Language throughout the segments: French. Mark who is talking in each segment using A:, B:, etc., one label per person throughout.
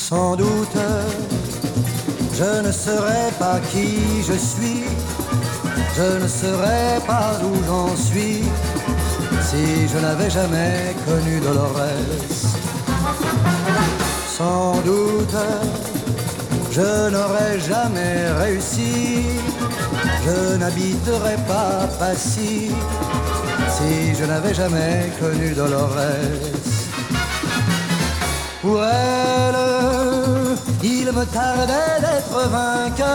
A: Sans doute, je ne serai pas qui je suis, je ne serai pas où j'en suis, si je n'avais jamais connu Dolores. Sans doute, je n'aurais jamais réussi, je n'habiterais pas Passy, si je n'avais jamais connu Dolores. Pour elle, il me tardait d'être vainqueur.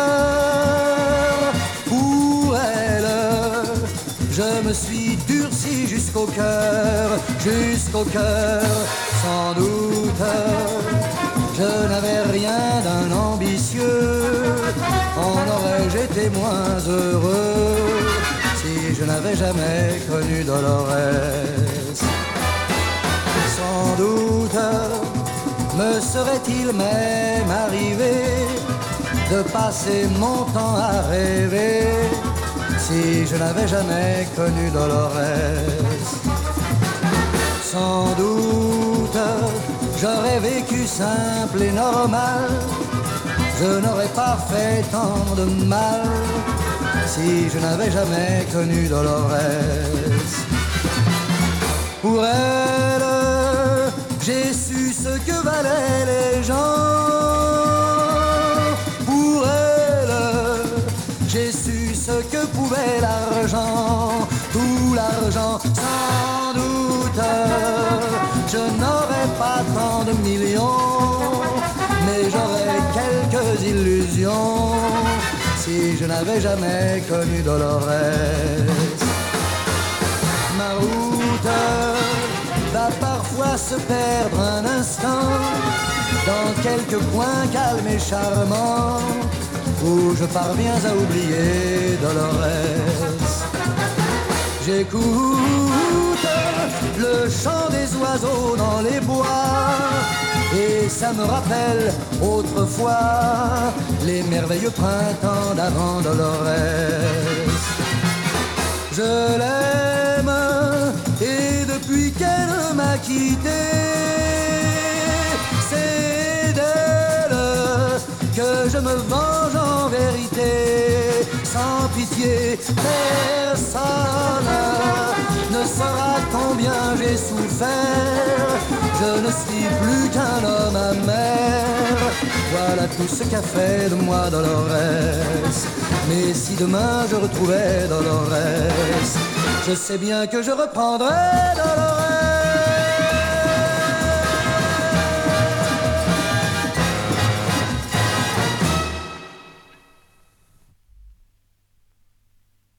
A: Pour elle, je me suis durci jusqu'au cœur, jusqu'au cœur. Sans doute, je n'avais rien d'un ambitieux. En aurais-je été moins heureux si je n'avais jamais connu Dolores. Sans doute, me serait-il même arrivé de passer mon temps à rêver si je n'avais jamais connu Dolores. Sans doute, j'aurais vécu simple et normal, je n'aurais pas fait tant de mal si je n'avais jamais connu Dolores. Pour elle, j'ai su ce que valaient les gens. Pour elle, j'ai su ce que pouvait l'argent. Tout l'argent, sans doute, je n'aurais pas tant de millions, mais j'aurais quelques illusions si je n'avais jamais connu Dolores. Ma route va parfois se perdre un instant dans quelques coins calmes et charmants où je parviens à oublier Dolores. J'écoute le chant des oiseaux dans les bois et ça me rappelle autrefois les merveilleux printemps d'avant Dolores. Je l'aime et depuis qu'elle m'a quitté, c'est d'elle que je me venge en vérité. Sans pitié, personne ne saura combien j'ai souffert. Je ne suis plus qu'un homme amer. Voilà tout ce qu'a fait de moi Dolores. Mais si demain je retrouvais Dolores, je sais bien que je reprendrais Dolores.